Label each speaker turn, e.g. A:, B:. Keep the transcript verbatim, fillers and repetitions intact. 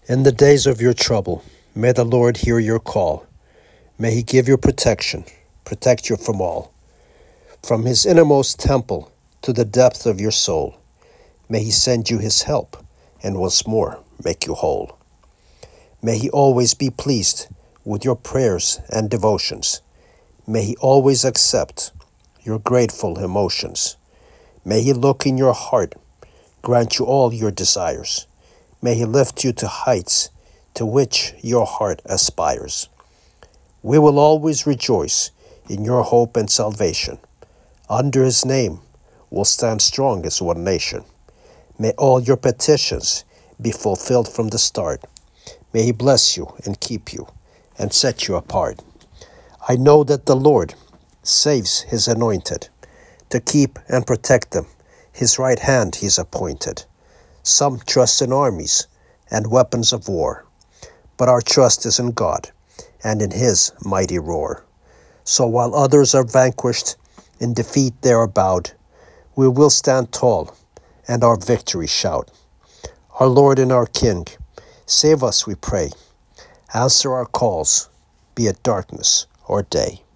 A: In the days of your trouble, may the Lord hear your call. May he give you protection, protect you from all. From his innermost temple to the depth of your soul, may he send you his help, and once more make you whole. May he always be pleased with your prayers and devotions. May he always accept your grateful emotions. May he look in your heart, grant you all your desires. May he lift you to heights to which your heart aspires. We will always rejoice in your hope and salvation. Under his name we'll stand strong as one nation. May all your petitions be fulfilled from the start. May he bless you and keep you and set you apart. I know that the Lord saves his anointed. To keep and protect them, his right hand he's appointed. Some trust in armies and weapons of war, but our trust is in God and in his mighty roar. So while others are vanquished, in defeat they are bowed, we will stand tall and our victory shout. Our Lord and our King, save us, we pray. Answer our calls, be it darkness or day.